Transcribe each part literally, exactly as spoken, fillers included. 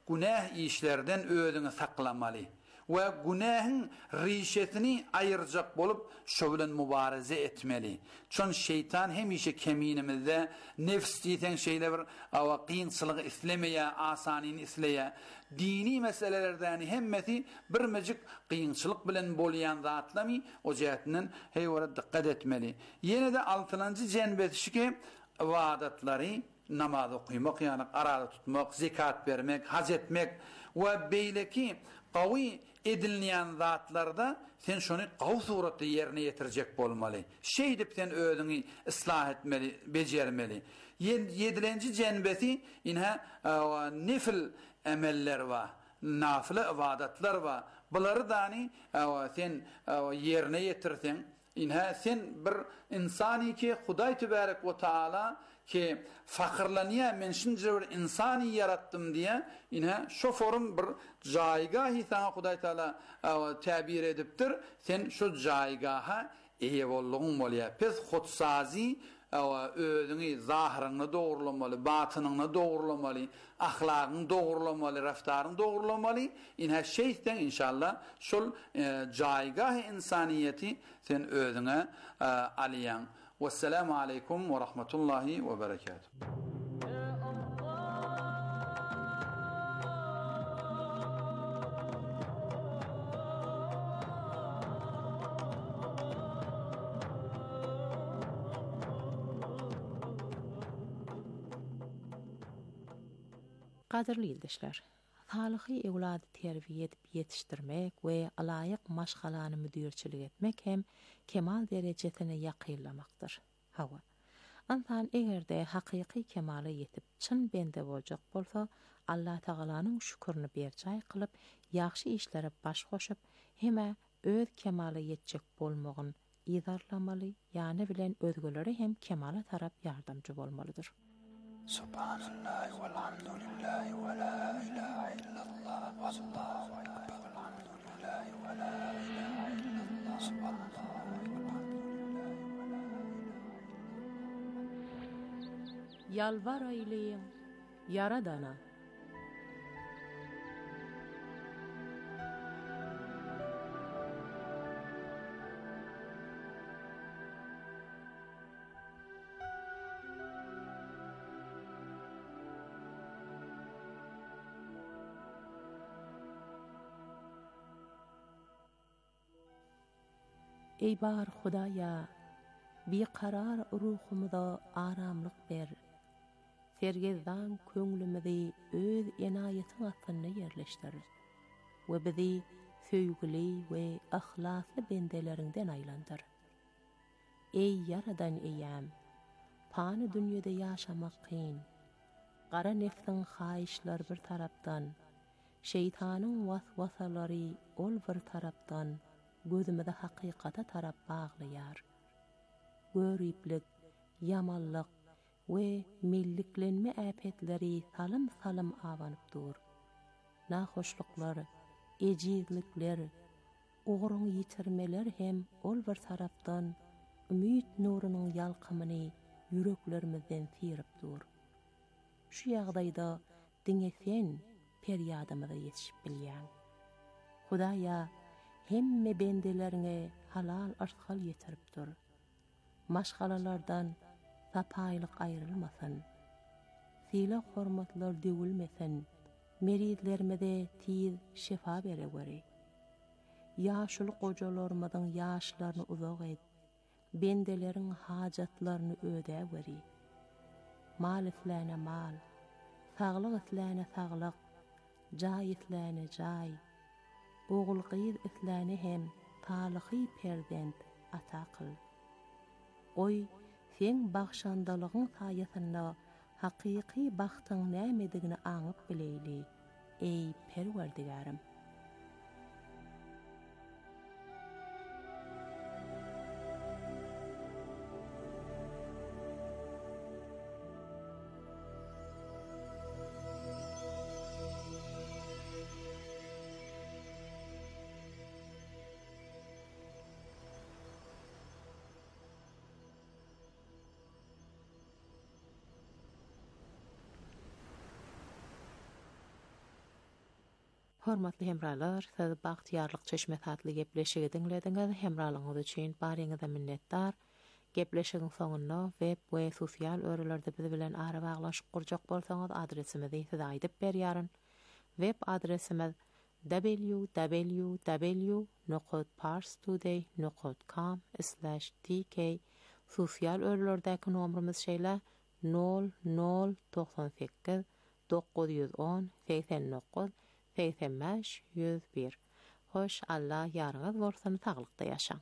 günah işlerden özüni saklamalı. Ve günahın rişetini ayıracak bolup şu bilen mübareze etmeli. Çün şeytan hemişe keminimizde nefs diyten şeyler ava kıyınçılığı islemeye, asanini isleye, dini meselelerden hemmeti bir mecik kıyınçılık bilen bolayan zatlami o cihetinden heyvara dikkat etmeli. Yine de altıncı cenbeti ki vadatları namaz okuymak, yani arada tutmak, zekat vermek, hac etmek ve beyleki qawi edilmeyen zatlarda sen şunu qav suratı yerine getirecek bolmalı. Şey dip sen özünü ıslah etmeli, becermeli. Yedilenci cenbeti inha nefil emeller var, nafile ibadatlar var. Bunları dani sen yerine getirsen inha sen bir insani ki Huday Tebarek ve Taala ki fakirlaniye men şince bir insani yarattım diye inha şu forum bir jaygahı sana Huday Taala tabir ediptir. Sen şu jaygaha iyi bolluğun bolya. Pes hutsazi özünü zahirını doğrulamalı, batınını doğrulamalı, ahlakını doğrulamalı, raftarını doğrulamalı. İnha şeyden inşallah şol jaygah insaniyeti sen özüne aliyan. Vesselamu aleykum ve rahmetullahi ve berekatuhu. Qadirli ildeşler, sağlıklı evladı terbiye edip yetiştirmek ve alayık maşgalanı müdürçilik etmek hem kemal derecesine yakınlamaktır. Hava. Antan egerde hakiki kemale yetip çın bende bolacak bolsa, Allah Taala'nın şükürünü bercay kılıp, yaxşı işlere baş koşup, heme öz kemale yetecek bolmağın idarlamalı, yani bilen özgöleri hem kemale tarap yardımcı bolmalıdır. Subhanallah velhamdülillah ve la ilahe illallah ve Allahu ekber velhamdülillah ve la ilahe illallah subhanallah velhamdülillah ve la ilahe. Yalvar eyleyin Yaradana. Ey bar Hudaya, bir karar ruhumuda aramlık ver. Sergezdan köңlümüzi öz enayetin atına yerleştir. Ve bizi söýgüli ve ahlaslı bendelerinden aylandır. Ey yaradan eýäm, pany dünyada yaşamak kyn. Qara nefsin haýyşlar bir tarapdan, şeytanın waswasalary ol bir tarapdan, gözümde hakikata tarap bağlayar. Görüplik, yamallık ve milliklenme äpetleri salım salım avanıp dur. Nahoşluklar, ejizlikler, uğrun yitirmeler hem ol bir tarapdan ümit nurunun yalqımını yüreklerimizden sirip dur. Şu ýagdaýda diňe sen peryadymyza yetişip bilýän. Hudaýa hemme bendelerine halal arşal yetirip dur. Maşgalalardan sapaylık ayrılmasın. Sila hormatlar döwülmesin. Meridlerime de tiz şefa bere göre. Yaşlı kocalarımdan yaşlarını uzak et. Bendelerin hacatlarını öde göre. Mal islane mal. Sağlık islane sağlık. Cay islane cay. Oğul qıyır islane hem talıqi perdent ata kıl. Oy, sen bağşandalığın sayesinde hakiki baktın nämedigini aňyp bileyli. Ey Perwerdigarym. Hormatly hemralar, siz bagtyarlyk çeşme tatly gepleşigi dinlediňiz. Hemralygyňyz üçin barýyňyza minnetdar. Gepleşigiň soňunda web we sosial örelerde bizi bilen ara baglaşyp gurjak bolsaňyz adresimizi size aýdyp berýäryn. Web adresimiz w w w nokta parstoday nokta com slash t k. Sosial örelerdäki nomerimiz şeýle nol nol doksan sekiz dokuz yüz on seksen dokuz seksen beş yüz bir. Hoş Allah ýaryňyz bolsun, taglykda ýaşaň.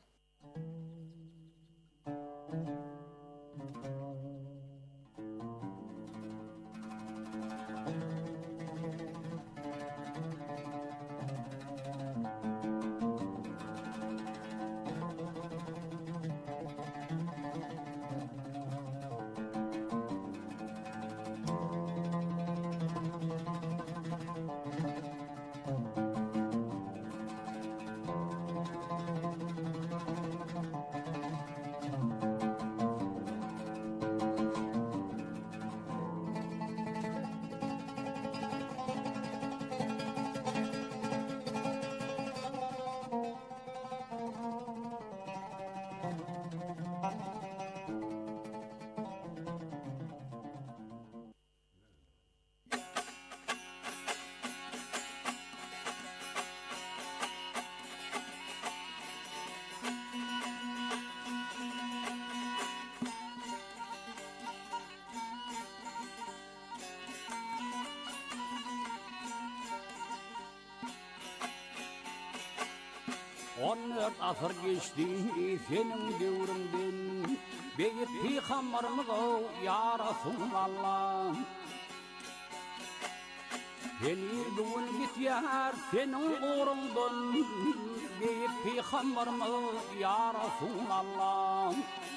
on dört asır geçti senin devrindin, beyit peygamberimiz o ya Resulallah. Beni bugün gityar senin uğrundan, beyit peygamberimiz ya Resulallah.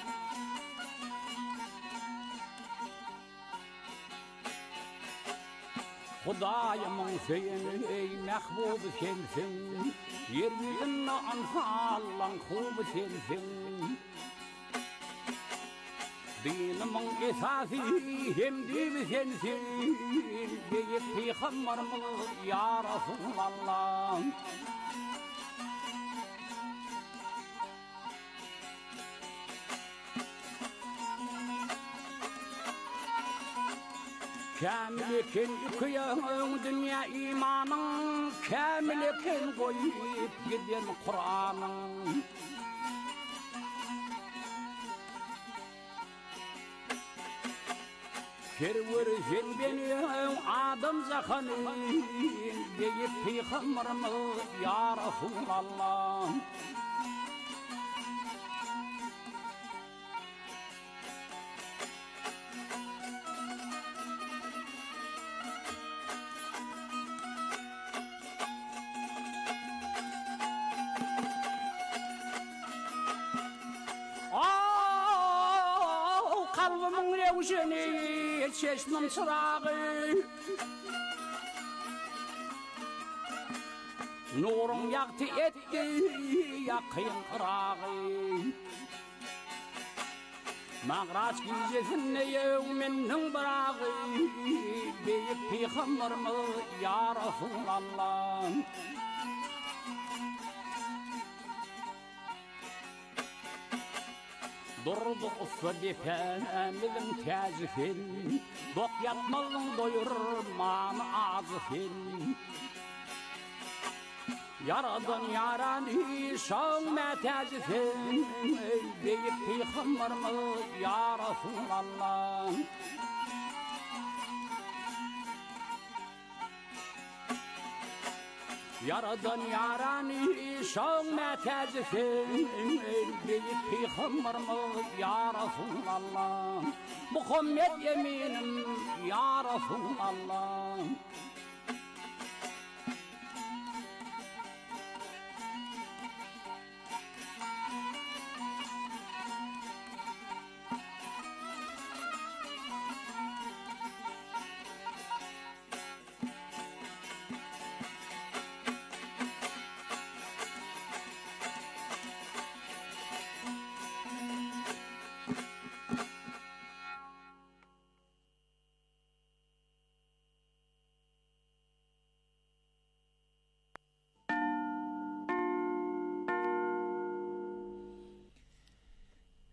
Hudayımın seyini ey mehbub sensin, yeryüzünde ansallan kub sensin. Dinimin esası hem dibi sensin, beyit peygamberimiz ya Resulallah. Kamil ekin yıkıyan dünya imanın, kamil ekin koyup giden Kur'an'ın. Kerverjen beni adam zakanın, deyip peygamberimiz ya Resulallah. Kalbimin revşeni, çeşmem çırağı, nurun yaktı etti, yakayım kırağı. Mağraç gizesinde yevminin bırağı, beyip peygamberimiz ya Resulallah. Durdu uffedifemizin tezifin, dok yatmalın doyurman azifin. Yaradan yarani şağme tezifin, deyip peygamberimiz ya Resulallah. Yaradan yarani şağme tezifin, deyip peygamberimiz ya Resulallah. Muhammed eminim ya Resulallah.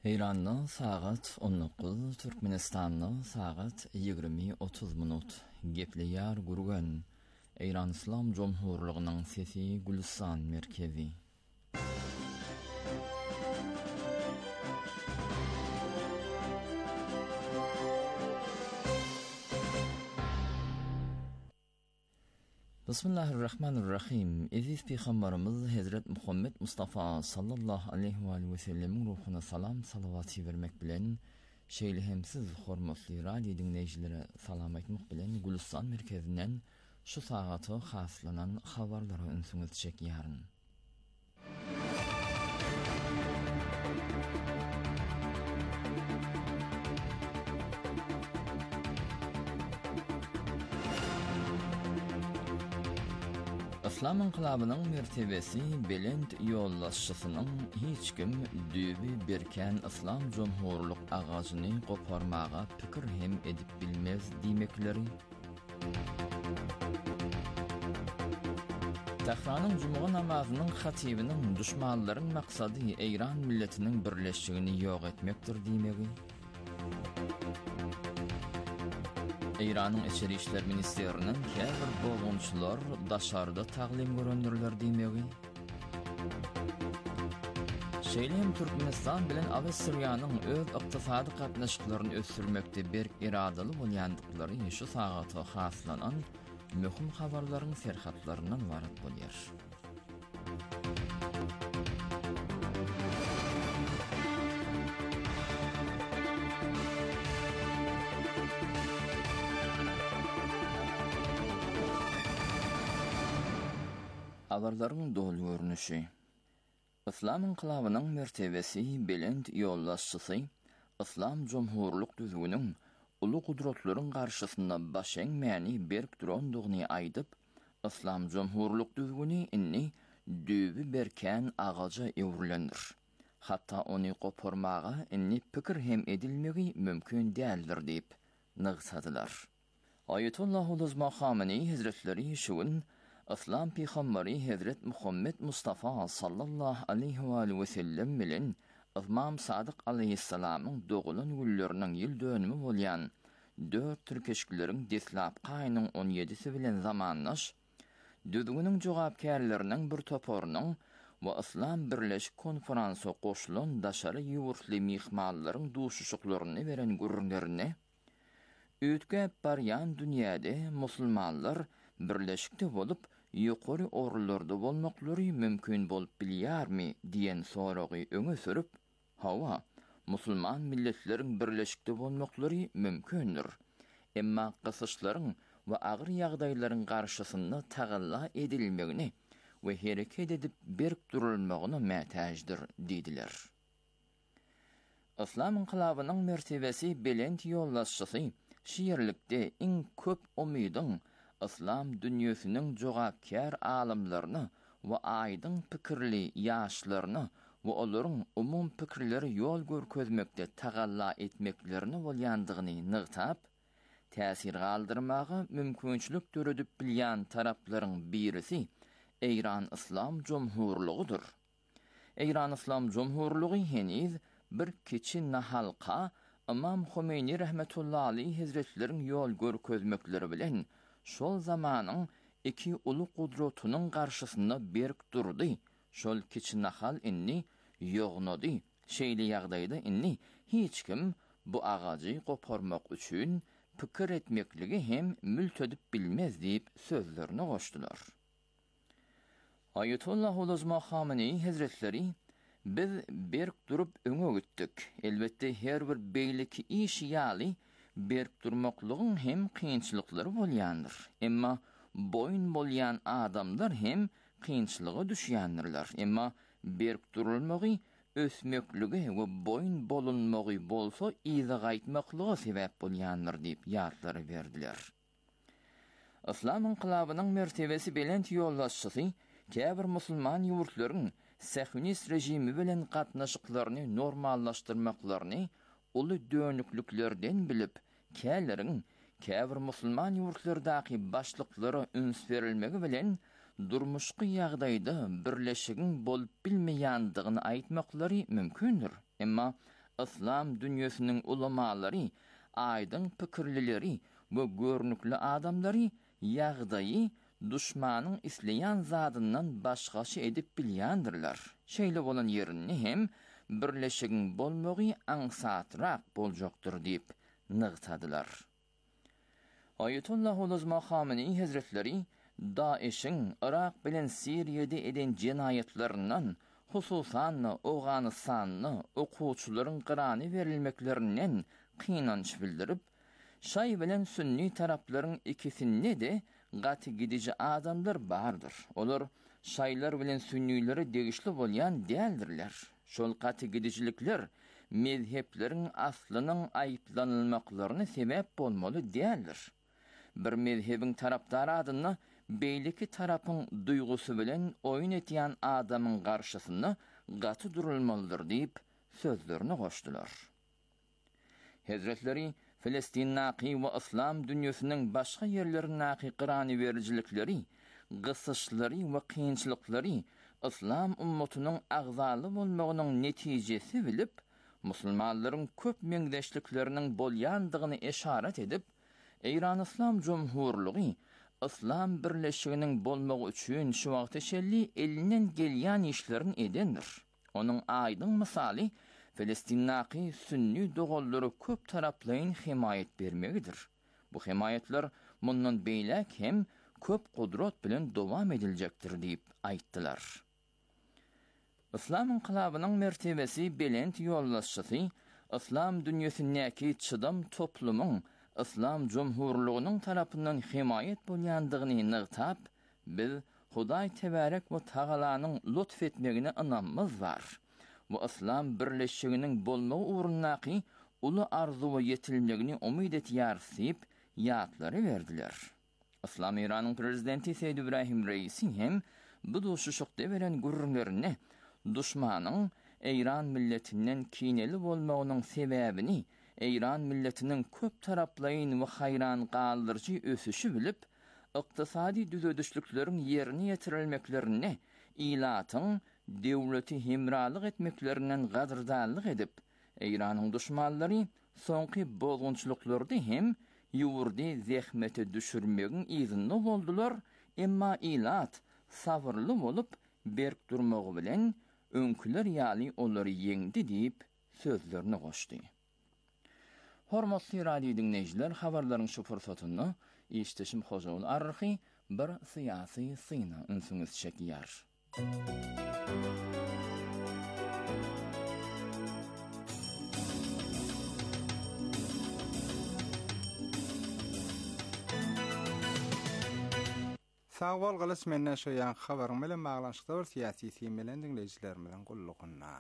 İran'da saat on dokuz, Türkmenistan'da saat yigirme otuz minut. Gepliyar gurgan. İran İslam Cumhurluğu'nun sesi Gülistan merkezi. Bismillahirrahmanirrahim. Aziz Peygamberimiz Hazret Muhammed Mustafa sallallahu aleyhi ve sellem'in ruhuna salam salavatı vermek bilen şeýlehemsiz hormatly radio dinleýjilere salam aýtmak bilen Gülistan merkezinden şu sagaty haslanan habarlara ünsüňiz çekýäryn. İslam inqilabynyň mertebesi belent ýollaşçysynyň hiç kim dübi berken İslam Cumhurluk agazyny goparmaga pikir hem edip bilmez diýmekleri. Tehranyň Jumu'a namazynyň hatibiniň düşmanlaryň maksady İran milletiniň birleşigini ýok etmekdir diýmegi. İran'ın İçeri İşler Ministerinin käbir boğunçular daşarda taglim göründirler diýmegi. Şeýlem Türkmenistan bilen Awstriyanyň öz ykdysady gatnaşyklaryny ösürmekde berk iradaly bolýandyklary şu sagaty haslanan möhüm habarlaryň serhatlaryndan warat bolýar. Habarlaryň dolu görnüşi. İslam inqilabynyň mertebesi belent ýollaşçysy, İslam Cumhurluk düzgünüň uly gudratlaryň garşysynda başeň mäni berk durandygyny aýdyp, İslam Cumhurluk düzgüni inni dübi berken agaja ewrilendir. Hatta ony goparmaga inni pikir hem edilmegi mümkin däldir diýip nygsadylar. Ayetullah Uluzma Khamenei Hazretleri şuun İslam Peygamberi Hazret Muhammed Mustafa sallallahu aleyhi ve sellem bilen İmam Sadık aleyhissalamyň doğulan günleriniň ýyl dönümi bolýan dört türkeşkileriň deslap gaýnyň on ýedisi bilen zamanlaş, düzgünüň jogapkärläriniň bir toporunyň we İslam Birleşik Konferansy goşulan daşary ýurtly mihmanlaryň duşuşuklaryny beren gürrünlerini, öýtgäp barýan dünýäde musulmanlar birleşikde bolup ýokary orullarda bolmaklary mümkin bolup bilýärmi diýen soragy öňe sürüp, hawa musulman milletleriň birleşikde bolmaklary mümkindir. Emma gysyşlaryň we agyr ýagdaýlaryň garşysynda tagalla edilmegini we hereket edip berk durulmagyny mätäjdir diýdiler. İslam inqilabynyň mertebesi belent ýollaşçysy şiirlikde iň köp umydyň İslam dünýäsiniň jogapkär alimlaryny we aýdyň pikirli ýaşlaryny we olaryň umum pikirleri ýol görkezmekde tagalla etmeklerini bolýandygyny nygtap, täsir galdyrmagy mümkinçilik töredip bilýän taraplaryň birisi İran İslam Cumhurlugydyr. İran İslam Cumhurlugy heniz bir kiçi nahalqa İmam Khomeini rahmetullahi aleyhi hazretleriň ýol görkezmekleri bilen şol zamanyň iki uly gudratynyň garşysynda berk durdy. Şol kiçi nahal inni ýognady. Şeýle ýagdaýda inni hiç kim bu agajy goparmak üçin pikir etmekligi hem mültedip bilmez diýip sözlerini goşdular. Ayetullah Uluzma Khamenei Hazretleri biz berk durup öňe gitdik. Elbetde her bir beýleki iş ýaly berk durmaklygyň hem kynçylyklary bolýandyr. Emma boyun bolýan adamlar hem kynçylyga düşýändirler. Emma berk durulmagy ösmekligi we boyun bolunmagy bolsa iza gaýtmaklygy sebäp bolýandyr diýip ýatlary berdiler. İslam inqilabynyň mertebesi belent ýollaşçysy käbir musulman ýurtlaryň Sahyonist rejimi bilen gatnaşyklaryny normallaşdyrmaklaryny uly dönüklüklerden bilip, käleriň käbir musulman ýurtlardaky başlyklary üns berilmegi bilen durmuşky ýagdaýda birleşigiň bolup bilmeýändigini aýtmaklary mümkindir. Emma İslam dünyasının ulamaları, aydın pikirlileri ve görnükli adamları yağdayı düşmanın isleyen zadından başgaşı edip bilýändirler. Şeýle bolan yerini hem birleşigin bolmagy aňsatrak boljakdyr diýip nygtadylar. Ayetullah Uluzma Khamenei Hazretleri Daesh'in Irak bilen Siriýede eden jenayetlerinden, hususan Awganystanny okuwçylaryň gyrany berilmeklerinden kynanç bildirip, şay bilen sünni taraplaryň ikisinde de gaty gidici adamlar bardyr. Olar şaýlar bilen sünnileri degişli bolýan däldirler. Şol gaty gidicilikler mezhepleriň aslynyň aýyplanylmaklaryna sebäp bolmaly däldir. Bir mezhebiň tarapdary adyna beýleki tarapyň duýgusy bilen oýun etýän adamyň garşysyna gaty durulmalydyr diýip sözlerini goşdular. Hazretleri Filistin naqi we İslam dünýäsiniň başga ýerlerine naqi qyrany bericilikleri, gysışlary we kynçylyklary İslam ummatynyň agzaly bolmagynyň netijesi bilip, musulmanlaryň köp meňdeşlikleriniň bolýandygyny eşaret edip, Eýran İslam Jomhurlygy İslam birleşiginiň bolmagy üçin şu wagta şelli elinden gelýän işlerini edendir. Onuň aýdyň misaly Filistin naqi sünni dogollary köp taraplaryň himayet bermegidir. Bu himayetler mundan beýlek hem köp gudrat bilen dowam ediljekdir diýip aýtdylar. İslam inqilabynyň mertebesi belent ýollaşçysy, İslam dünýäsindäki çydam toplumyň İslam Jomhurlygynyň tarapyndan himayet bolýandygyny nygtap, biz Hudaý tebarek we Tagalanyň lütf etmegine inanmaz bar. Bu İslam birleşiginiň bolmagy ugrundaky uly arzu we yetilmegini umyt etýärsiýip ýatlary berdiler. İslam Iranyň prezidenti Seýid Ibrahim Reisi hem bu duşuşykda beren gurrunlaryny düşmanyň Eýran milletinden kineli bolmagynyň sebäbini Eýran milletiniň köp taraplaryň we haýran galdyrjy ösüşi bilip, ykdysady düzedişlikleriň ýerine ýetirilmeklerini, ilatyň döwleti hemralyk etmeklerinden gadyrdanlyk edip, Eýranyň düşmanlary soňky bozgunçlyklardy hem ýurdy zähmete düşürmegiň izinli boldular, emma ilat sabırly bolup berk durmagy bilen öňküler ýaly olary ýeňdi diýip sözlerini goşdy. Hormatly radio dinleýijiler, habarlaryň şu fursatyny işdeşim Hojaul Arhy bir syýasy syna ünsüňiz çekýär. Sağ bol galas menden şu ýan habaryň bilen baglanşykda bir syýasy syň bilen dinleýijiler bilen gullugyna.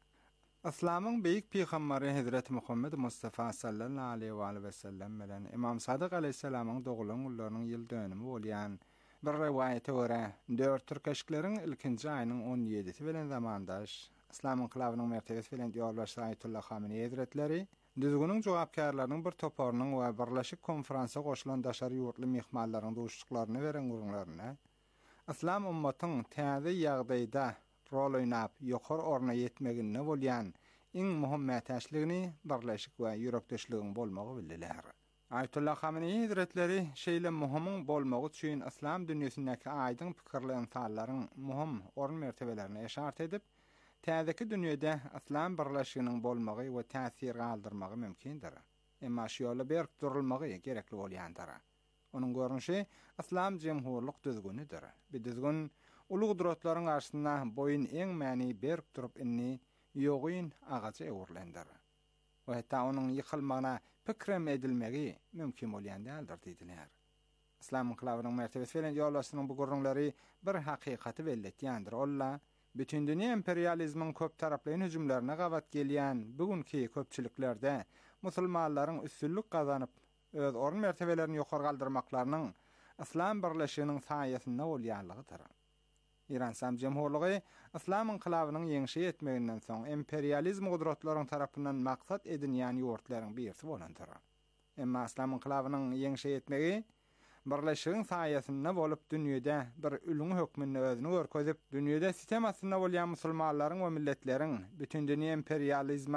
İslamyň beýik peýgamberi Hazrat Muhammed Mustafa sallallahu aleyhi we sellem bilen İmam Sadyk aleyhissalamyň dogulun ullarynyň ýyl dönümi bolýan bir riwayete görä, dört türkeşikleriň ilkinji aýynyň on ýedisi bilen zamandaş İslam inqilabynyň mertebesi bilen ýolbaşy Ayetullah Khamenei Hazretleri düzgünüň jogapkarlarynyň bir toparynyň we birleşik konferansa goşulan daşary ýurtly mehmanlaryň duşuklaryny beren gurunlaryna İslam ummatyň täze ýagdaýda rol oýnap ýokary orna ýetmegine bolýan iň muhim mätäçligini birleşik we ýürekdeşligiň bolmagy bildiler. Ayetullah Khamenei Hazretleri şeýle muhimyň bolmagy üçin İslam dünýäsindäki aýdyň pikirli insanlaryň muhim orn mertebelerini eşaret edip, täzeki dünýede İslam birleşiginiň bolmagy we täsir galdyrmagy mümkindir. Emma şu ýola berk durulmagy gerekli bolýandyr. Onuň görnüşi İslam jemhurlyk düzgünüdir. Bir düzgün ulu gudratlaryň garşysynda boyun eň mäni berk durup inni ýogyn agaça ewurlendir. We hatda onuň ýykylmagyna pikrem edilmegi mümkin bolýan däldir diýdiler. İslam inqilabynyň mertebesi bilen ýollaşynyň bu gurrunlary bir hakykaty belletýändir. Olla bütün dünýä imperializmiň köp taraply hüjümlerine gawat gelýän bugünkü köpçüliklerde musulmanlaryň üstünlük gazanyp öz orun mertebelerini ýokary galdyrmaklarynyň İslam birleşiginiň saýasynda bolýanlygydyr. İran Sam Jemhurlygy İslam inqilabynyň ýeňişi etmeginden soň imperializm gudratlaryň tarapyndan maksat edilýän ýurtlaryň birisi bolandyr. Emma İslam inqilabynyň ýeňişi etmegi birleşigiň saýasynda bolup dünýede bir ülüň hökmüni özüne görkezip, dünýede sistem aslynda bolýan musulmanlaryň we milletleriň bütün dünýä imperializma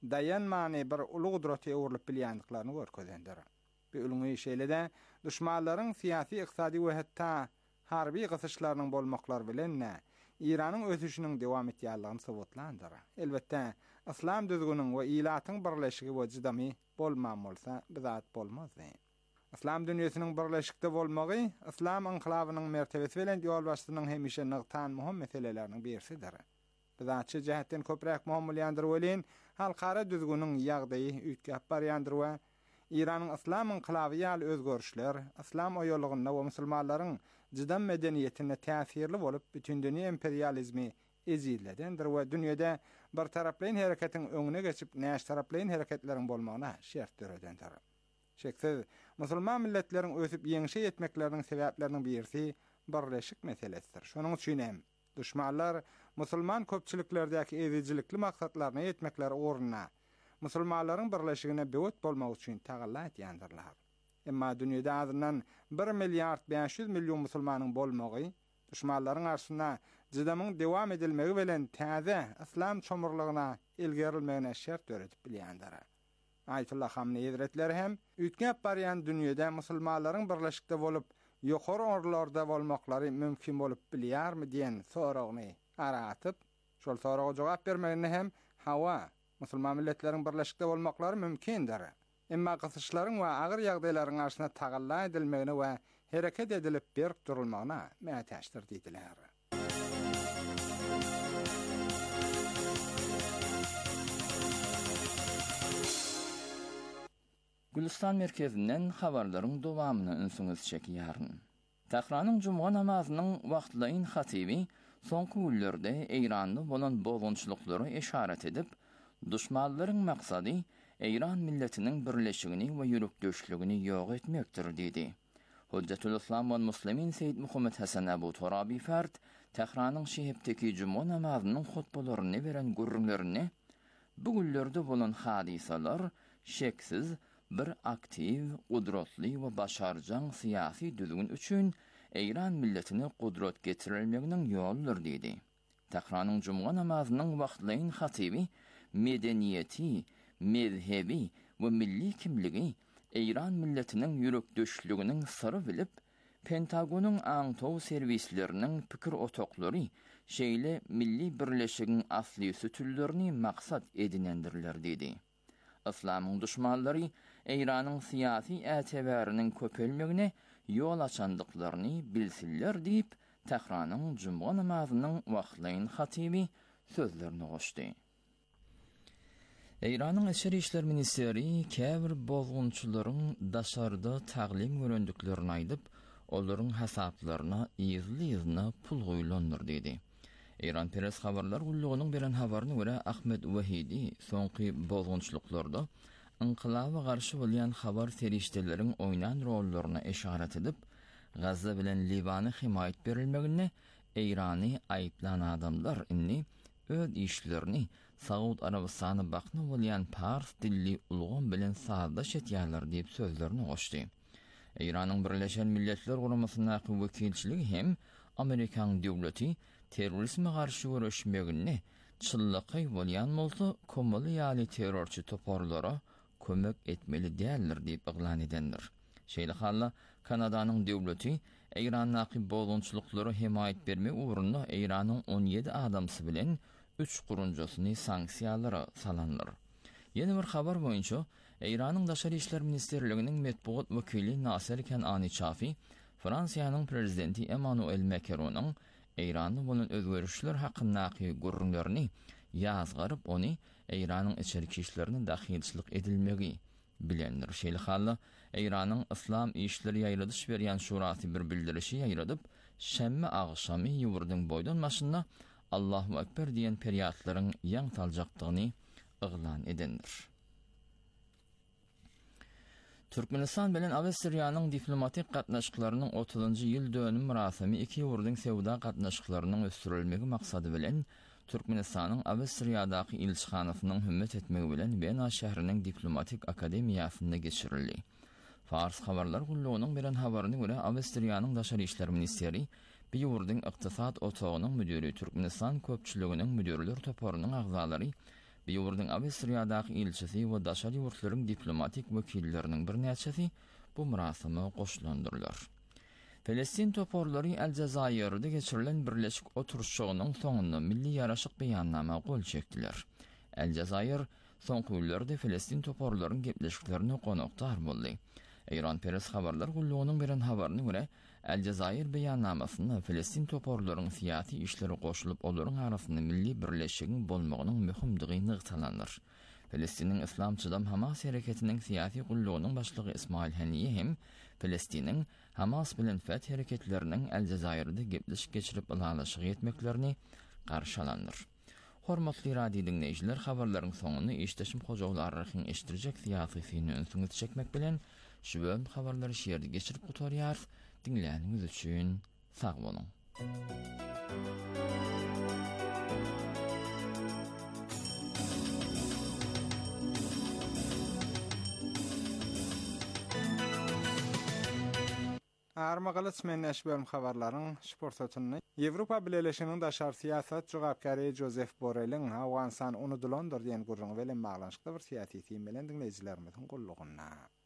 dayanmany bir uly gudraty öwrülip bilýändiklaryny görkezýändir. Bu ulgy şeýlede düşmanlaryň syýasy, ykdysady we hatda harby gysyşlarynyň bolmaklary bilen İranyň ötüşiniň dowam etýändigini sebutlandyr. Elbetde İslam düzgünüň we ilatyň birleşigi we jydamy bolman bolsa bizat bolmazdy. İslam dünýäsiniň birleşikde bolmagy İslam inqilabynyň mertebesi bilen ýol başlygynyň hemişe nygtan muhim meseleleriň birisidir. Bizatçy jähetden köprek muhim bolýandyr welin halkara düzgünüň ýagdaýy üýtgäp barýandyr we İranyň İslam inqilaby ýaly özgörüşler İslam oýalygyna we musulmanlaryň jydam medeniýetine täsirli bolup bütün dünýä imperializmi ezillendir we dünýede bir taraplaýyn hereketiň öňüne geçip näş taraplaýyn hereketleriň bolmagyna şert töredendir. Şeksiz musulman milletleriň ösüp ýeňişe etmekleriniň sebäpleriniň birisi birleşik meselesidir. Şonuň üçin hem düşmanlar musulman köpçüliklerdäki ezijilikli maksatlaryna yetmekleri ornuna musulmanlaryň birleşigine böwet bolmak üçin tagalla etýändirler. Emma dünýede azyndan bir milliard beş yüz milyon musulmanyň bolmagy düşmanlaryň arşyna jydamyň dowam edilmegi bilen täze İslam çomurlygyna ilgerilmegine şert töredip bilýändir. Ayetullah Hamni Hazretleri hem üýtgäp barýan dünýede musulmanlaryň birleşikde bolup ýokary orlarda bolmaklary mümkin bolup bilýärmi diýen soragyny aratyp, şol soraga jogap bermegine hem hawa musulman milletleriň birleşikde bolmaklary mümkindir. Emma gysyşlaryň we agyr ýagdaýlaryň arşyna tagalla edilmegine we hereket edilip berk durulmagyna mätäşdir diýdiler. Gülistan merkezinden habarlaryň dowamyny ünsüňiz çekýäryn. Tahranyň juma namazynyň wagtlaryň hatibi soňky günlerde Eýranda bolan bozgunçylyklara işaret edip, düşmanlaryň maksady Eýran milletiniň birleşigini we ýürükdöşligini ýok etmekdir diýdi. Hujjatul Islam we Muslimin Seyyid Muhammed Hasan Abu Turabi Fard Tahranyň şehipdeki juma namazynyň hutbalaryny beren gurrunlaryny bu günlerde bolan hadisalar şeksiz bir aktiv, gudratly we başarjang syýasy düzgün üçin Eýran milletine gudrat getirilmeginiň ýoludyr diýdi. Tahranyň juma namazynyň wagtlaryň hatibi medeniýeti, mezhebi we milli kimligi Eýran milletiniň ýürükdöşliginiň syry bilip, Pentagonyň aňtow serwisleriniň pikir otoklary şeýle milli birleşigiň asly sütüllerini maksat edinendirler diýdi. İslamyň düşmanlary Eýranyň syýasy ätebäriniň köpelmegine ýol açandyklaryny bilsinler diýip, Tahranyň juma namazynyň wagtlaryň hatibi sözlerini goşdy. Eýranyň Eşeri işler ministeri käbir bozgunçylaryň daşarda taglim görendiklerini aýdyp, olaryň hasaplaryna ýyzly-ýyzly pul goýulandyr diýdi. Eýran Press habarlar gullugynyň beren habaryna görä Ahmed Wahidi soňky bozgunçylyklarda inqilaba garşy bolýan habar serişdeleriň oýnan rollaryna işaret edip, Gazza bilen Libany himayet berilmegine Eýrany aýplanan adamlar inni öz işlerini Saud Arabistany bakny bolýan Pars dilli ulgun bilen sazdaş etýärler diýip sözlerini goşdy. Eýranyň Birleşen Milletler Guramasyna wekilçiligi hem Amerikan döwleti terrorizme garşy görüşmegini çyllyky bolýan bolsa, komaly ýaly terrorçy toparlara kömek etmeli däldir diýip eglan edendir. Şeýle halla Kanadanyň döwleti Eýran nakyb bozgunçylyklary himayet bermek ugrunda Eýranyň on ýedi adamsy bilen üç gurunjasyny sanksiýalara salandyr. Ýene bir habar boýunça Eýranyň Daşary işler ministerliginiň medpuat wekili Nasser Kenani Çafi, Fransiýanyň prezidenti Emmanuel Macronyň Eýranda bolan özgörüşler hakyndaky gurrunlaryny ýazgaryp ony Eýranyň içerki işlerine dahilçilik edilmegi bilendir. Şeýle halla Eýranyň İslam işleri ýaýradyş berýän şurasy bir bildirişi ýaýradyp, şemme agşamy ýurdun boýdan maşynda Allahu Ekber diýen periýatlaryň ýaň saljakdygyny eglan edendir. Türkmenistan bilen Awstriýanyň diplomatik gatnaşyklarynyň otuzynjy ýyl dönüm murasamy iki ýurdun sewda gatnaşyklarynyň ösdürilmegi maksady bilen Türkmenistanyň Awstriýadaky ilçihanasynyň hümmet etmegi bilen Bena şäheriniň diplomatik akademiýasynda geçirildi. Fars habarlar gullugynyň beren habaryna görä Awstriýanyň Daşary işler ministeri bir ýurdun ykdysat otagynyň müdiri Türkmenistan köpçüliginiň müdirler toparynyň agzalary Biýurdyň Awstriýadaky ilçisi we daşary ýurtlaryň diplomatik wekilleriniň bir näçesi bu murasama goşulandyrlar. Palestin toporlary Aljazairde geçirilen birleşik oturuşçygynyň soňunda milli ýaraşyk beýannama gol çekdiler. Aljazair soňky ýyllarda Palestin toporlaryň gepleşiklerini konokdar boldy. Iran Peres habarlar gullugynyň beren habaryna görä, Aljazair beýannamasyna Palestin toporlaryň siýasy işleri goşulyp olaryň arasynda milli birleşigiň bolmagynyň möhümdigi nygtalandyr. Palestiniň Islamçydam Hamas hereketiniň siýasy gullugynyň başlygy Ismail Haniye hem Palestiniň Hamas bilen Feth hereketleriniň Aljazairde gepleşik geçirip alalaşyk etmeklerini garşalandyr. Hormatly radio dinleýijiler, habarlaryň soňuny işdeşim hojaglaryň eşdirjek siýasyny öňsüňe çekmek bilen şu bölüm habarlary şeýerde geçirip gutarýar. Dinleýäniňiz üçin sag bolun. Armagalyç men näşbölüm habarlaryň sportatyny Ýewropa Birleşiginiň daşary siýasat jogapkary Joseph Borrell'iň Awgansan unudulandyr diýen gurrun bilen maglanşykda bir siýasy team bilen dinleýijilerimiziň gullugyna.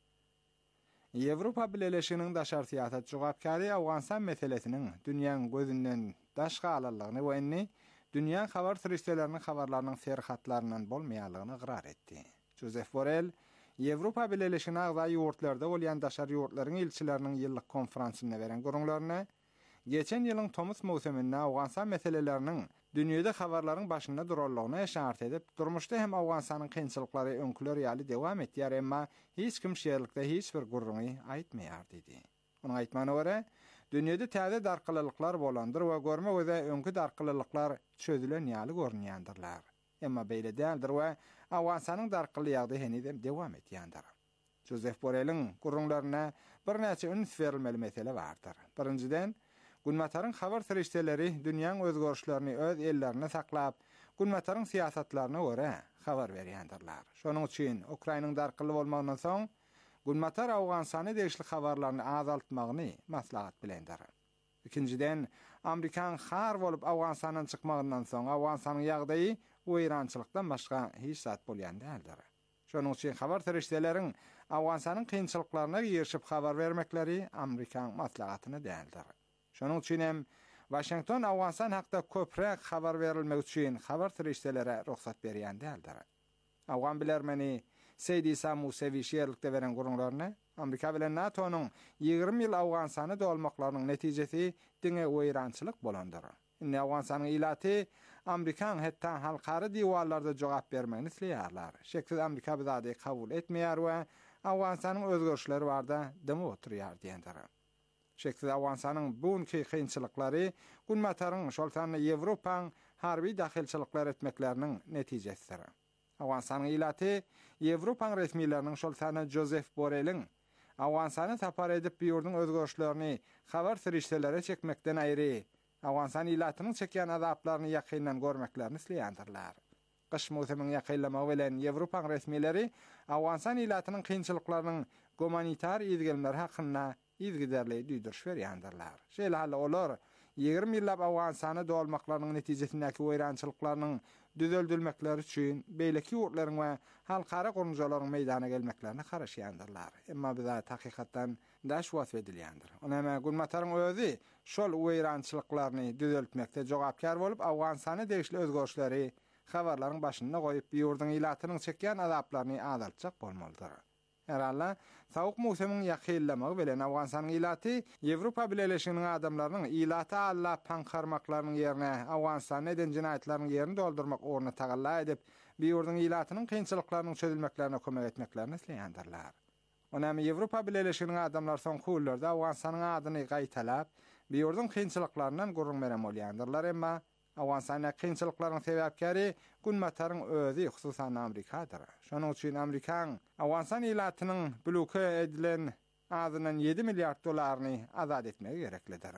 Ýewropa Birleşiginiň daşary siýasat jogapkary Awgansan meselesiniň dünýäň gözünden daşga alanlygyny we indi dünýä habar sürüşçileriniň habarlarynyň serhatlarynyň bolmaýanlygyny grar etdi. Joseph Borrell Ýewropa Birleşigine agza ýurtlarda bolýan daşary ýurtlaryň ilçileriniň ýyllyk konferansyna beren gurunlaryna geçen ýylyň Tomus mowsumynda Awgansan meseleleriniň dünýede habarlaryň başynda durarlygyny eşart edip, durmuşda hem Awgansanyň kynçylyklary öňküler ýaly dewam etýär, emma hiç kim şeýerlikde hiç bir gurruny aýtmaýar dedi. Onuň aýtmanyna görä, dünýede täze darkylyklar bolandyr we görme göze öňkü darkylyklar çözülen ýaly görünýändirler. Emma beýle däldir we Awgansanyň darkylýagdy henide dewam etýändir. Joseph Borrell'iň gurrunlaryna bir näçe üns berilmeli mesele bardyr. Birinciden, Günmataryň habar serişdeleri dünýäň özgörüşlerini öz ellerine saklap, Günmataryň siýasatlaryna görä habar berýändirler. Şonuň üçin Ukrainanyň darkyly bolmagynyň soň Günmatar Awgansany degişli habarlaryny azaltmagyny maslahat bilendir. Ikinciden, Amerikan har bolup Awgansanyň çykmagyndan soň Awgansanyň ýagdaýy weýrançylykdan başga hiç zat bolýan däldir. Şonuň üçin habar serişdeleriň Awgansanyň kynçylyklaryna ýerişip habar bermekleri Amerikan maslahatyny däldir. Şonuň üçin hem Washington Awgansan hakda köprek habar berilmek üçin habar serişdelere ruhsat berýän däldir. Awgan bilermeni Seydi Samu Sevişerlikde veren gurunlaryna Amerika bilen NATO'nun ýygrimi ýyl Awgansany dolmaklarynyň netijesi diňe weýrançylyk bolandyr. Indi Awgansanyň ilaty Amerikan hetda halkary diwarlarda jogap bermegini isleýärler. Şeksiz Amerika bu zady kabul etmeýär we Awgansanyň özgörüşleri barda deme oturýar diýendir. Şeksiz Awgansanyň buňky kynçylyklary Günmataryň şol sany Ýewropaň harby dahilçilikler etmekleriniň netijesidir. Awgansanyň ilaty Ýewropaň resmiýetleriniň şol sany Joseph Borrell'iň Awgansany tapar edip ýurdun özgörüşlerini habar serişdelere çekmekden aýry Awgansan ilatynyň çekýän azaplarını ýakyndan görmeklerini isleýändirler. Gyş mowsumiň ýakynlamagy bilen Ýewropaň resmiýetleri Awgansan ilatynyň kynçylyklarynyň humanitar ýetgilimleri hakynda izgiderli düýdürüş berýändirler. Şeýle hally olar ýygrimi ýyllap Awgansany dolmaklarynyň netijesindäki weýrançylyklarynyň düzeldilmekleri üçin beýleki ýurtlaryň we halkara gurunjalaryň meýdana gelmeklerini garaşýandylar. Emma bu zat hakykatdan daş wasfedilýändir. Onama Günmataryň özi şol weýrançylyklaryny düzeltmekde jogapkar bolup Awgansany degişli özgörüşleri habarlaryň başynda goýup ýurdun ilatynyň çekýän azaplaryny azaltjak bolmalydyr. Herhalde sawuk mowsumiň ýakynlamagy bilen Awgansanyň ilaty Ýewropa Birleşiginiň adamlarynyň ilata alla pankarmaklarynyň ýerine Awgansany eden jinaýatlaryň ýerini doldurmak orna tagalla edip bir ýurdun ilatynyň kynçylyklarynyň çözülmeklerine kömek etmeklerini isleýändirler. Onamy Ýewropa Birleşiginiň adamlar soňky ýyllarda Awgansanyň adyny gaýtalap, bir ýurdun kynçylyklarynyň gurrun beren bolýandylar, emma Awgansanyň kynçylyklarynyň sebäpkary Günmataryň özi, hususan Amerikadyr. Şonuň üçin Amerikan Awgansan ilatynyň bloke edilen adynyň ýedi milliard dollaryny azad etmegi gereklidir.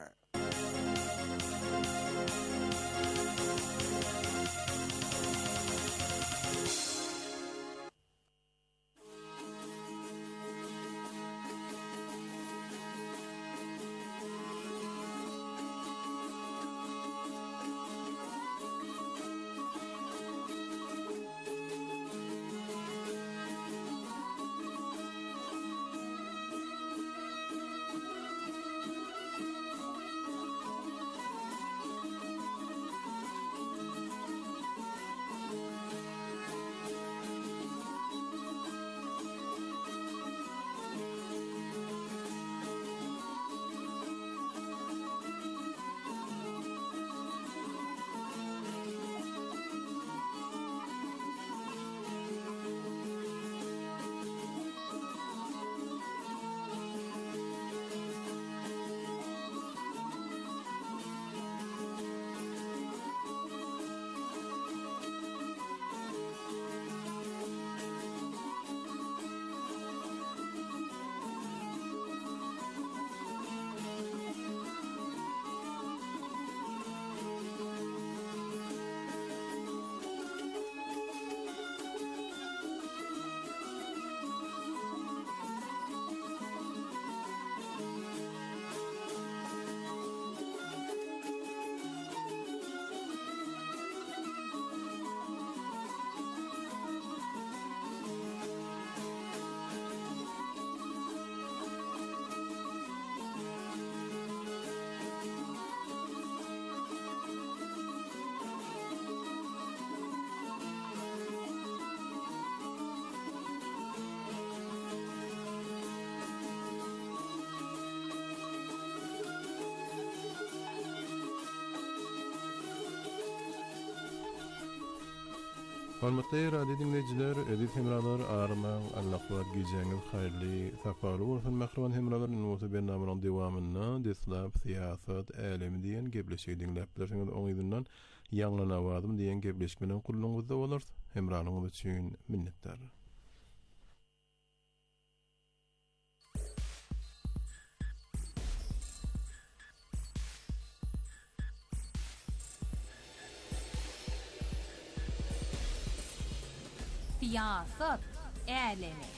Hormatly radio dinleyiciler, edip hemralar arman Allah'lar geceniz hayırlı, saqalı olsun. Mahraman hemralar numutu bernamının devamına deslap siyasat alemi diyen gebleşik dinleplersiniz. Onun izinden yanlan avadım diyen gebleşmenen kulluğunuzda olur. Hemranınız için minnettar. Siyasat alemi.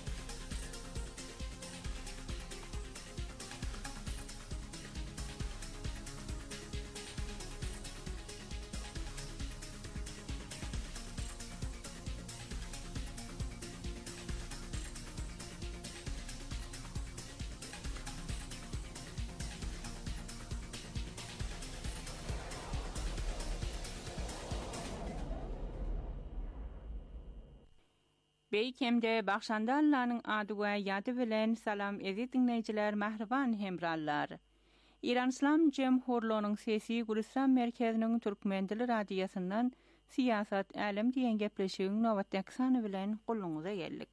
Beýkemde Baxşandarlaryň ady we ýady bilen salam ezi dinleýijiler, mahriban hemrallar. İran İslam Jemhurluğunyň sesi Gülistan merkeziniň türkmen dili radiýasyndan siyasat alem diýen gepleşigiň nowatdaky sany bilen gulluňyza geldik.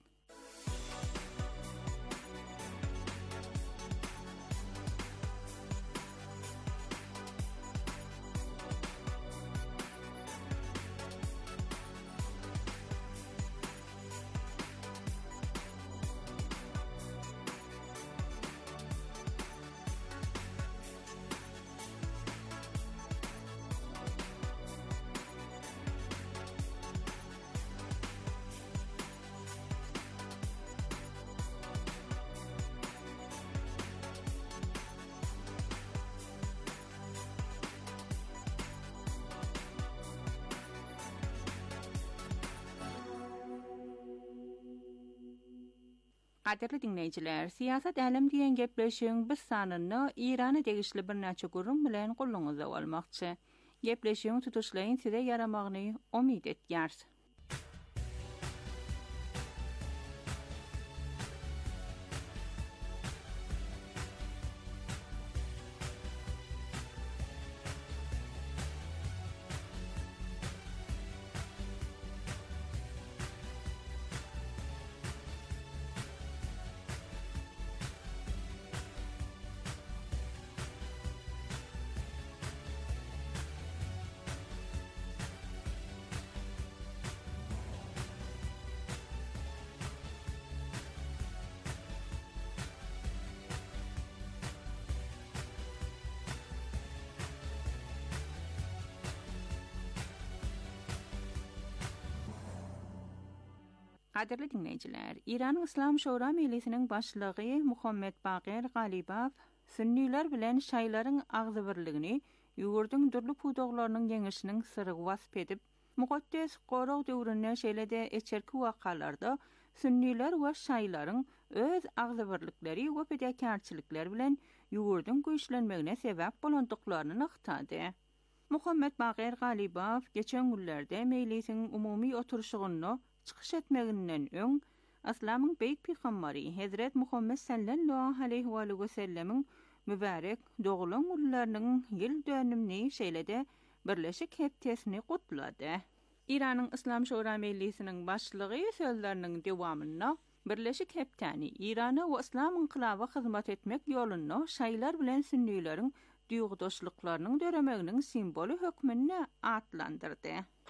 Qadirli dinleyijiler, siyasat alem diýen gepleşigiň biz sanyny Irana degişli bir näçe gurrun bilen gulluňyza bolmakçy. Gepleşigiň tutuşlaryň size yaramagyny umyt etýärs. Qadirli dinleyijiler, İran İslam Şura Meclisiniň başlygy Muhammed Baqir Galibow Sünniler bilen şaýlaryň agzybirligini, ýugurdyň durly pudoglarynyň ýeňişiniň syrygy wasp edip, muqaddes gorag döwrüne şeýlede eçerki wakalarda Sünniler we şaýlaryň öz agzybirlikleri we pedakarçylyklar bilen ýugurdyň güýçlenmegine sebäp bolandyklaryny aqtady. Muhammed Baqir Galibow geçen günlerde meclisiň umumy oturuşygyny çıkış etmeginden öň Islamyň beýik peýgamberi Hazrat Muhammed sallallahu aleyhi we sellem'in mübarek doğulan günleriniň ýyl dönümini şeýlede Birleşik Hepdesini gutlady. İranyň İslam Şura Meclisiniň başlygy sözleriniň dewamyna Birleşik Hepdeni İrana we İslam inqilaby hyzmat etmek ýolunda şaýlar bilen sünniýleriň duýgudaşlyklarynyň döremeginiň simboly hökmüne atlandyrdy.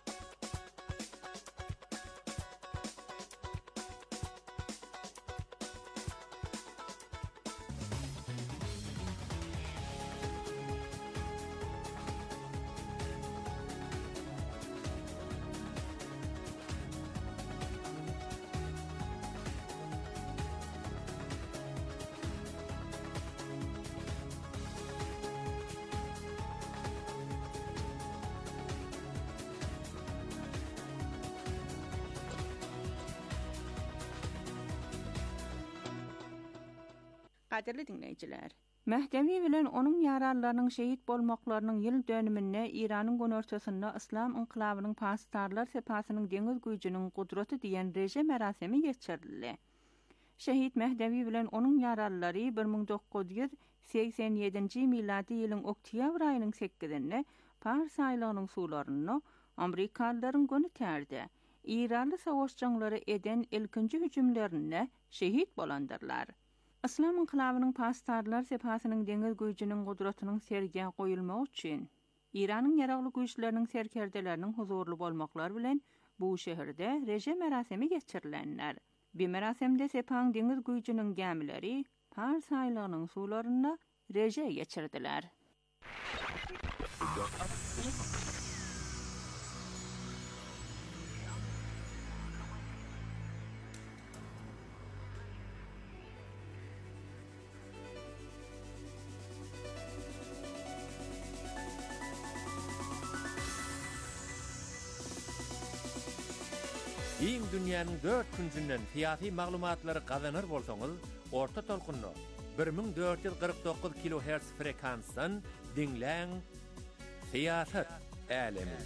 Qadirli dinleyijiler, Mehdevi bilen onun ýararlarynyň şehit bolmaklarynyň ýyl dönümine İranyň gün ortasynda İslam inqilabynyň pastarlar sepasynyň deňiz güýjüniň gudraty diýen reje merasimi geçirildi. Şehit Mehdevi bilen onun ýararlary bir ming dokuz yüz seksen ýedinji miladi ýylyň oktýabr aýynyň sekizinde Pars aýlygynyň suwlaryny Amerikalıların günü terdi. İranlı savaşçıları eden ilkinci hücumlarına şehit bolandırlar. İslam inqilabynyň pastarlar sepasynyň deňiz güýjüniň gudratynyň sergiýe goýulmagy üçin İranyň ýaragly güýçleriniň serkerdeleriniň huzurly bolmaklar bilen bu şehirde reje merasimi geçirilenler. Bir merasimde sepaň deňiz güýjüniň gämileri Pars aýlygynyň suwlaryna reje geçirdiler. Iň dünýäniň dört künsünden siyasi maglumatlary gazanır bolsaňyz, orta tolkunly bir ming dört yüz kırk dokuz kilohertz frekansdan dinläň Siyasat Alemi.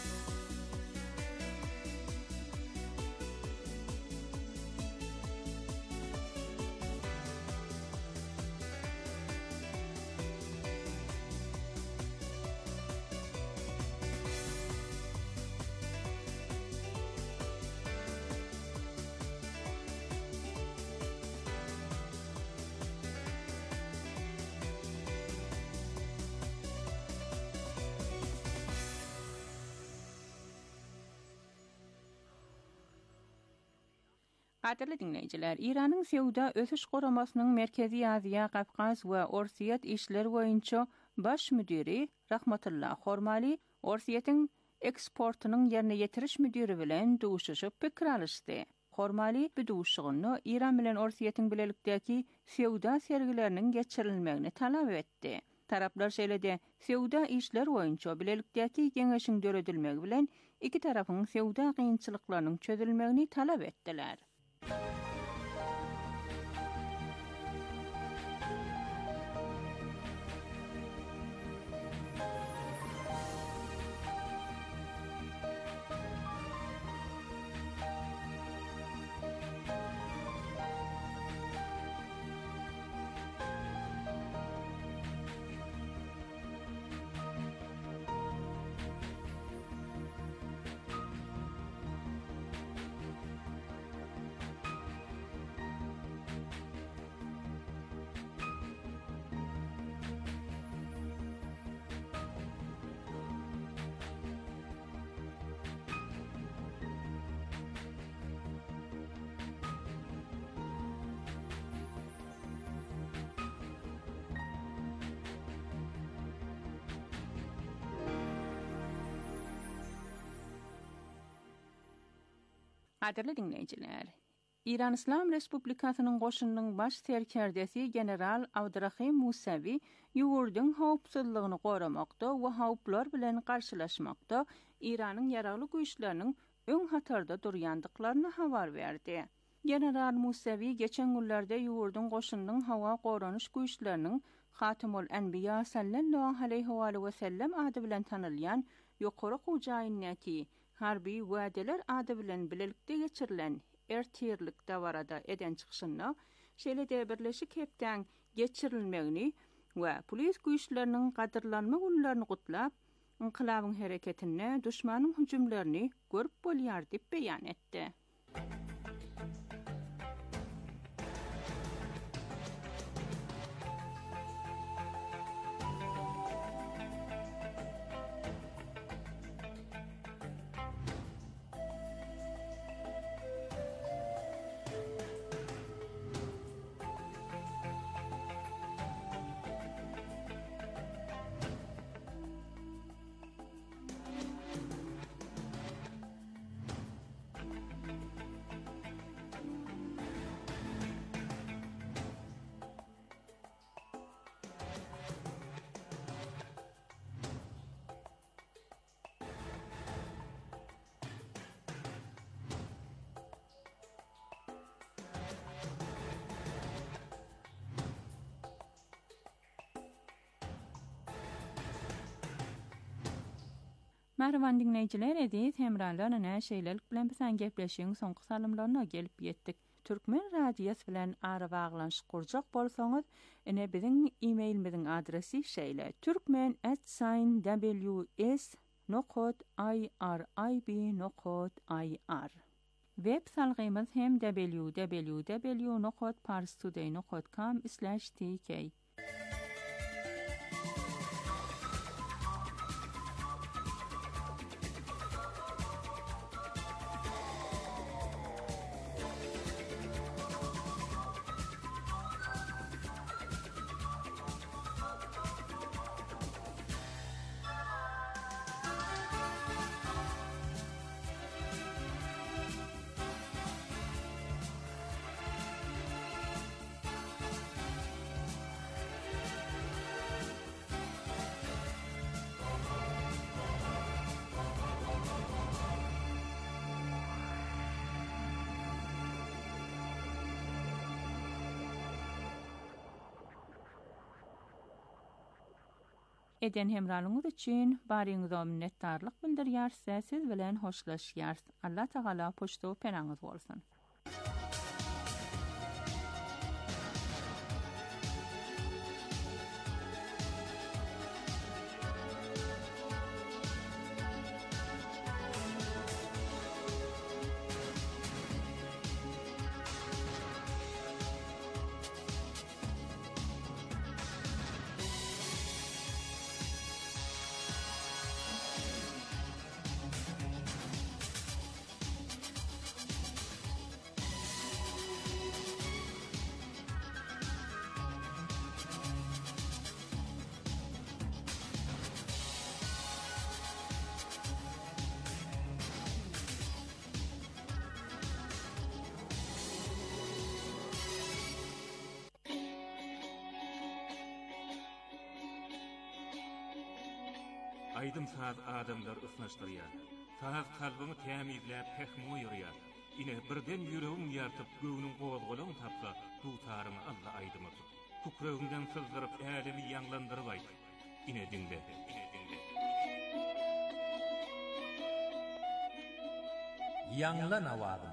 Qadirli dinleyijiler, İranyň Sewda ösüş goramasynyň Merkezi Aziýa, Kafkaz we Orsiýet işleri boýunça baş müdiri Rahmatullah Hormali, Orsiýetiň eksportynyň ýerine ýetiriş müdiri bilen duşuşyp pikir alışdy. Hormali bu duşugyny İran bilen Orsiýetiň bilelikdäki Sewda sergileriniň geçirilmegini talap etdi. Taraplar şeýlede Sewda işler boýunça bilelikdäki geňeşiň döredilmegi bilen iki tarapyň Sewda kynçylyklarynyň çözülmegini talap etdiler. Qadirli dinleyijiler, İran İslam Respublikasynyň goşunynyň baş serkerdesi general Abdurrahim Musavi ýurduň howpsuzlygyny goramakda we howplar bilen garşylaşmakda İranyň ýaragly güýçleriniň öň hatarda durýandyklaryny habar berdi. General Musavi geçen günlerde ýurduň goşunynyň hawa goranyş güýçleriniň Hatimul Enbiya sallallahu aleyhi ve sellem ady bilen tanylýan ýokary hujaýynyňky harbi wadalar ady bilen bilelikde geçirilen ertirlik dawarada eden çykyşyny şeýlede birleşik hepden geçirilmegini we polis güýçleriniň gadyrlanma günlerini gutlap, inqilabyň hereketine, düşmanyň hüjumlaryny görüp bolýar diýip beýan etdi. Merhaban dinleyijiler, edis hemralarına näşeýlelik bilen bilen gepleşiň soňky salymlaryna gelip ýetdik. Türkmen radiýasy bilen ara baglanşyk kurjak bolsaňyz, ene biziň e-mailimiziň adresi şeýle: türkmen at w s nokot i r i b nokot i r. Web salgymyz hem w w w nokot parstoday nokot com slash t k. Eden hemralığınız için barınıza minnettarlık bildirýärse siz bilen hoşlaşýars. Allah Taala poşto penaňyz bolsun. Aydym saat adamlar ısnaşdyrýar. Saat kalbyny tämizläp pehmi ýürýär. Ine birden ýüregiň ýartyp göwnüň gowazgalagyny tapsa, tutaryny Allah aýdymy tut. Kukrögünden sızdyryp älemi ýanglandyryp aýt. Ine diňle, ine diňle. Ýanglan awazym.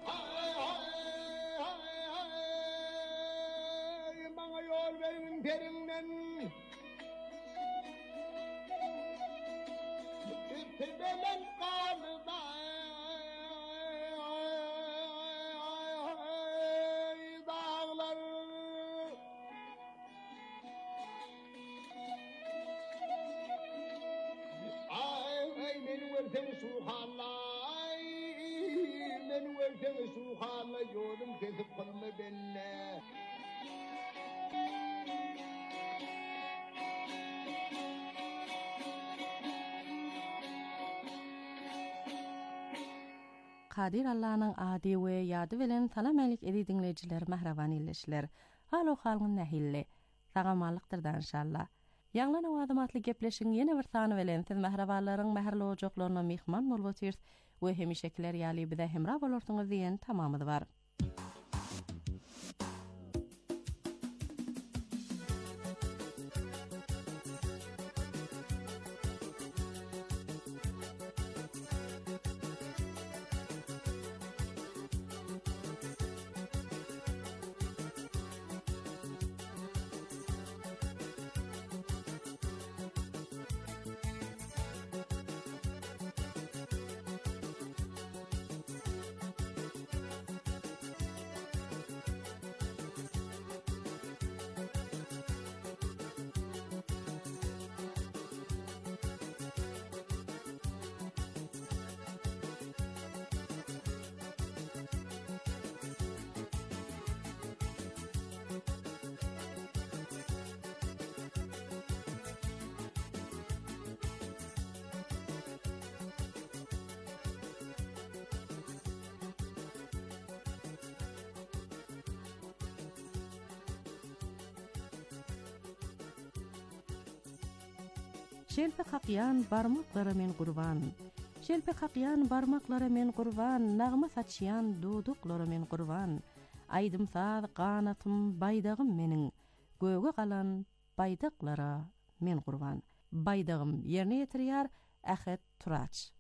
Maňa ýol beriň perinden. Tebelen qalda dağlar ay men wertem subhanallah men wertem subhanallah yolum kesip qalma benne. Kadir Allah'ın adi we ýady bilen salamalik edi dinleyijiler, mahraban illeşler. Halo halgyň nähille. Tagamalykdyrdan inşallah. Ýanglan awadymatly gepleşiň ýene bir sany bilen siz mahrabanlaryň mähirli ojaklaryna mehman bolup otyrs we hemişekiler ýaly bize hemra bolarsyňyz diýen tamamy bar. Şelpe kakyan barmaklara men kurban. Şelpe kakyan barmaklara men kurban. Nağma saçyan duduklara men kurban. Aydym saz qanatym baydagym meniň. Göge galan baydaklara men kurban. Baydagym ýerine ýetirýär Ähet Turaç.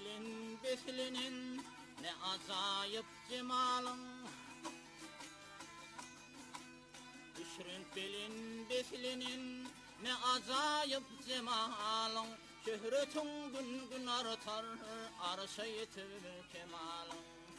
belin beslinin ne acayip cemalın.Üşrün belin beslinin ne acayip cemalın. Şöhretin gün gün artar, arşa yetir kemalın.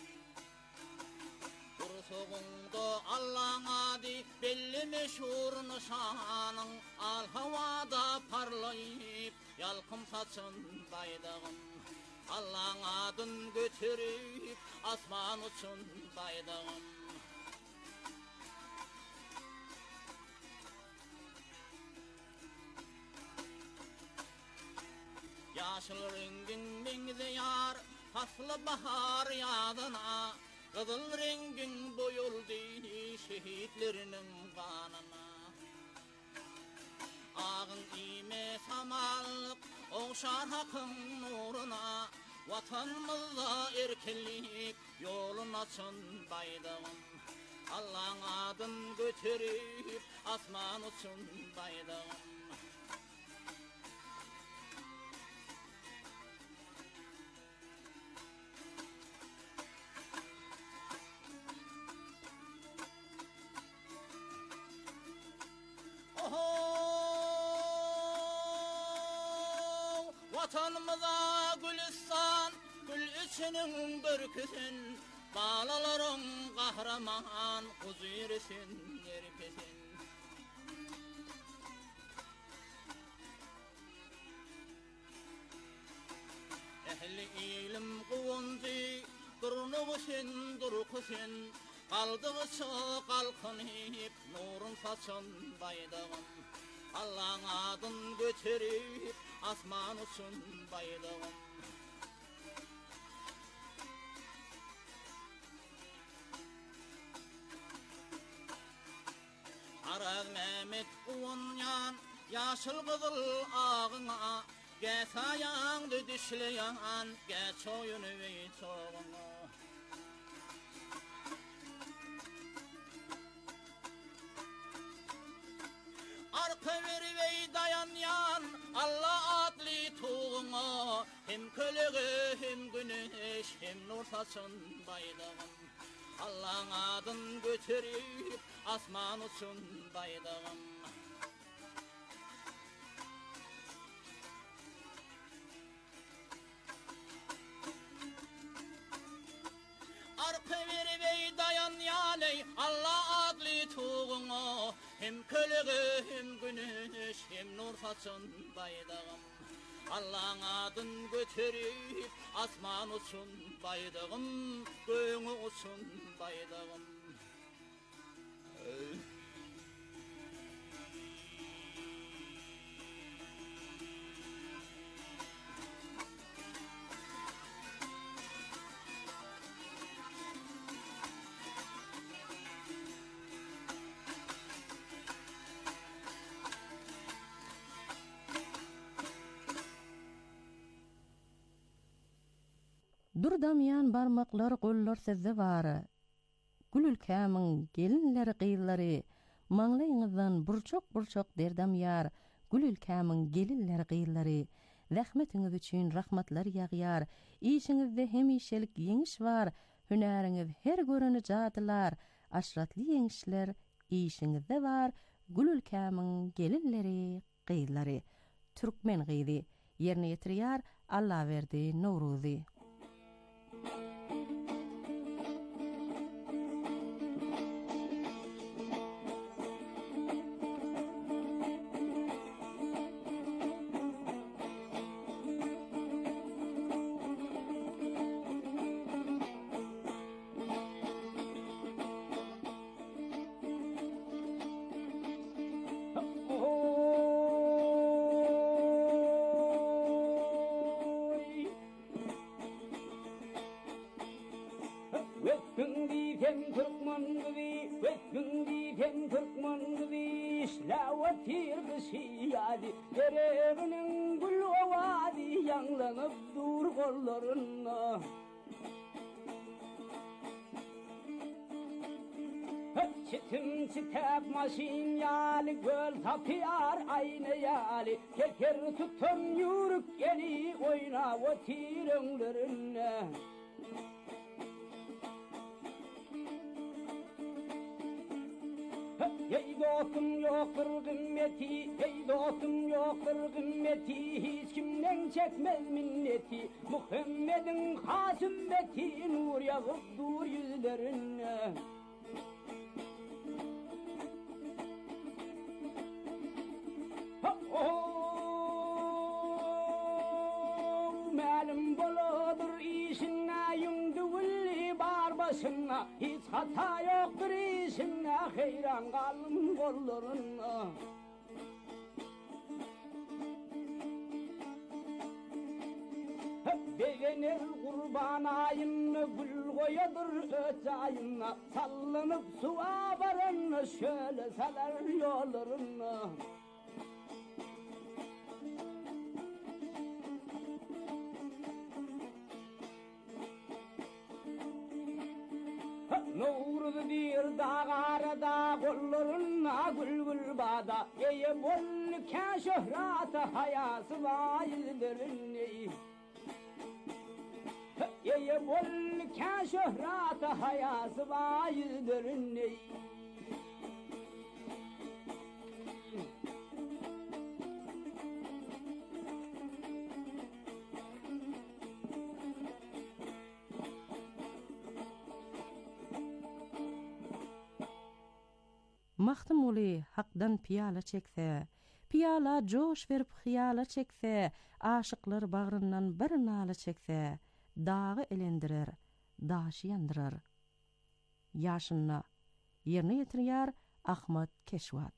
Kursuğunda Allah'ın adı belli meşhur nişanın. Al havada parlayıp yalkım saçın baydağın. Allah'ın adın götürüp asman uçun baydağın. Yaşıl rengin mengze yar, faslı bahar yadına. Kızıl rengin boyuldu şehitlerinin kanına. Ağın ime samallık oğşar hakkın nuruna. Vatanımızda erkinlik yolun açın baydağım. Allah'ın adın götürüp asman uçun baydağım. Vatanımıza gülistan, gül içinin börküsün. Balaların kahraman, huzurisin yerkesin. Ehli ilim kuvunzi, durnugusin durkusin. Kaldıgısı kalkınıp, nurun saçın baydağım. Allah'ın adın götürüp asman uçun baydağım. Araz Mehmet uğunyan yaşıl kızıl ağına. Geç ayağını düşleyen, geç oyunu ve çoğuna. Arka veri ve dayanyan Allah adli tuğuna. Hem kölüğü hem güneş hem nur saçın baydağım. Allah'ın adın götürüp asman uçun baydağım. Arka veri ve dayanyan Allah adli tuğuna. Hem kölüğü hem güneş hem nur saçın baydağım. Allah'ın adın götürüp asman uçun baydağım. Göğünü uçun baydağım. Durdamayan barmaklar gollar sizde var. Gül ülkemin gelinleri qıyılları, manglayınızdan burçok burçok derdam yar. Gül ülkemin gelinleri qıyılları, zahmetiniz üçün rahmatlar yağyar. İşinizde hemişelik yeniş var, hüneriniz her görünü cadılar. Aşratlı yenişler işinizde var. Gül ülkemin gelinleri qıyılları. Türkmen qıydı, yerine yetiriyar Allah verdi Nowruzi. Yerevinin gül ovadi yanlanıp dur kollarına. Çitim çitep maşin yali göl tapiyar aynı yali Keker tutun yürük geli oyna o tirenglerine Ey dostum yoktur kıymeti, ey dostum yoktur kıymeti Hiç kimden çekmez minneti Muhammed'in has ümmeti Nur yağıp dur yüzlerine Məlim boladır işinə Yüngdü villi bar başına Hiç hata yoktur işinə Xeyran qalım kollarına Beğenir kurban ayını Gül koyadır öt ayına Sallanıp suğa varın Şöyle salar yollarına Nurdu bir dağarada Kollarına gül gül bağda Eye bollüken şöhrata Hayası vayildirin Eye bollüken şöhrata Hayası vayildirin Mahtum uli hakdan piyala çekse, piyala coş verip hiyala çekse, aşıklar bağrından bir nala çekse, dağı elendirer, daşı yandırar. Yaşınna, yerine yetiriyar Ahmet Keşvat.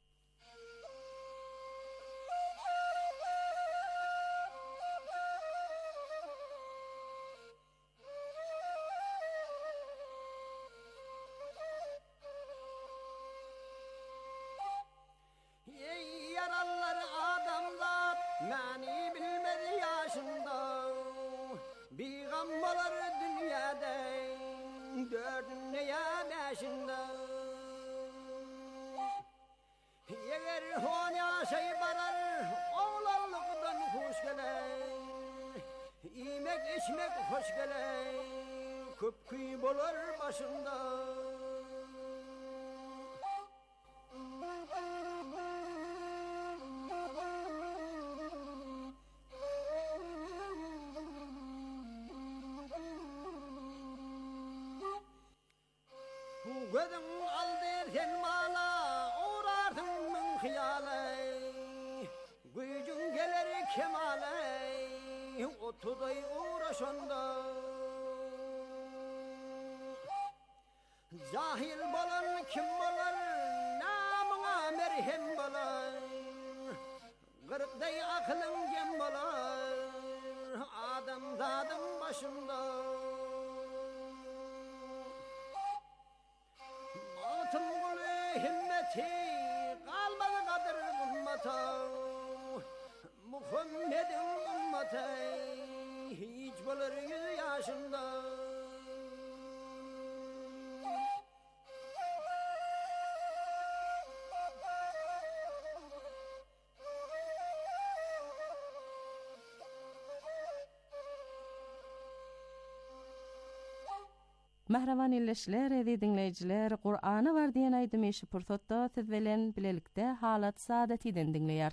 Gözün aldır sen mala uğrardın mın hıyale Gücün gelir kemale Otuday uğraşanda Cahil bolan kim bolar namına merhem bolar Gırıkday aklın gem bolar Adam zadım başında himmeti kalmadı kadır ümmete Muhammed'in ümmeti hiç bulur yüz yaşında Mahravan illeşler edi dinleyiciler Kur'an'a var diyen aydım eşi pürsotda tezvelen bilelikte halat saadetiden dinleyer.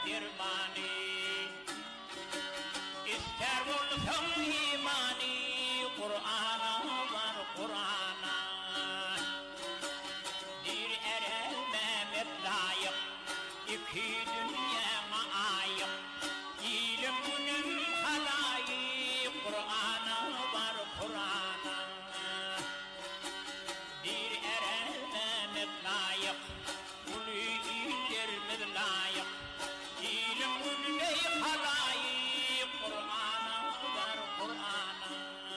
dermani ister olsam imani Kur'an'a var Kur'an'a bir erel Mehmet layık iki dünyama ayık ilim günüm halayık Kur'an'a var Kur'an'a bir erel Mehmet layık ulu illerimiz layık ilim günüm halayık Kur'an'a var Kur'an'a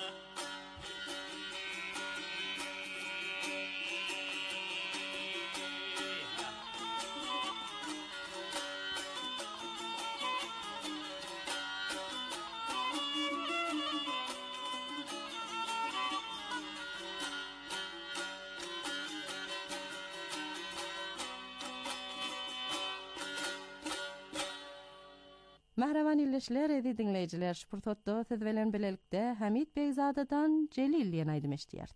Mahravan illeşler edi dinleyiciler, şpurtotto siz bilen bilelikde Hamid Beyzadadan Celil diyen aýdym eşdiýärdi.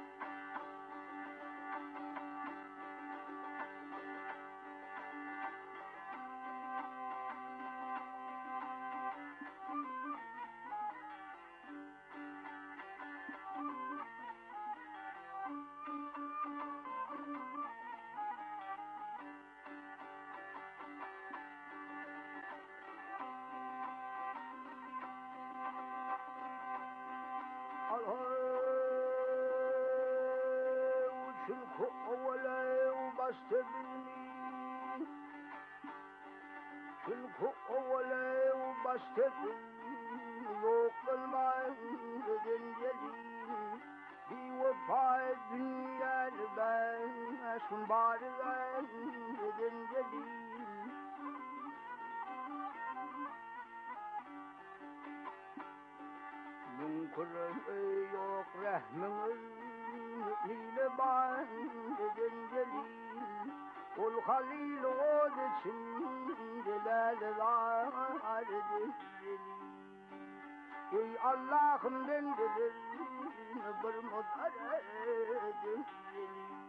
Çünkü oğlay baştekin yok olmayın dedin gelin bir vefay dünyanı ben aşkın bari ben dedin gelin mümkün yok rahminiz mü'mine ben dedin gelin ol halil od içinde lalelardı ey Allah'ım bendedir bir mudarredim